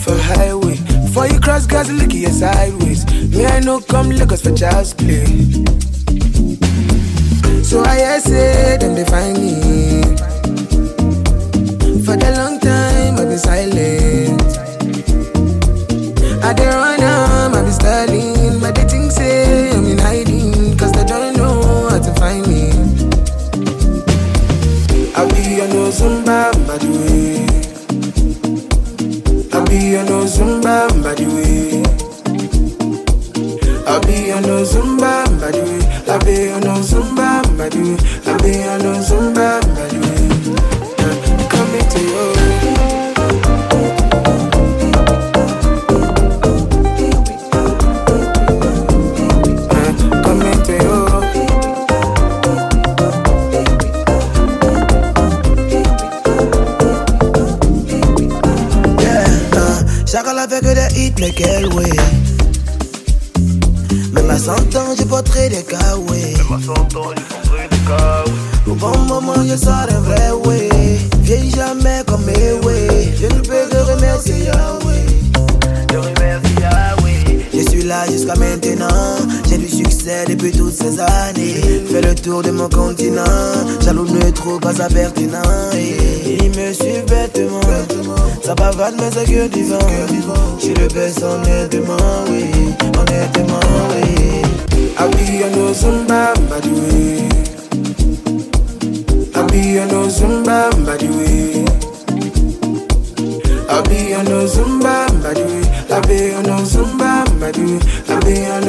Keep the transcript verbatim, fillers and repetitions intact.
for highway. Before you cross, guys, look at your sideways. Me, I know come Lagos for child's play. So I say them they find me. For the long time I've been silent. I dey run am, I be styling, but they think say I'm in hiding, cause they don't know how to find me. I be on no Zumba, by the way. I be on no Zumba, by the way. I be on no Zumba, by the way. I be on no Zumba, by the way. I be on no Zumba, by the way. Uh, coming to you. Uh, coming to you. Yeah, uh, chacun la fait que des hits, mais quel way. Même à cent ans, j'ai porté des kawaii. Même à cent ans, j'ai porté des kawaii. Au bon moment, je sors un vrai way. Vieille jamais comme mes way. Je ne peux que remercier Yahweh. Je remercie Yahweh. Je suis là jusqu'à maintenant. J'ai du succès depuis toutes ces années. Fais le tour de mon continent. Jaloux ne trouve pas ça pertinent. Il me suit bêtement. Ça bavade mais c'est que du vent. J'suis le best honnêtement, oui. Honnêtement, oui. I be on no Zumba, by the way. I be on no Zumba, by the way. I be on no Zumba, by the way. I be on no Zumba, by the way. I be on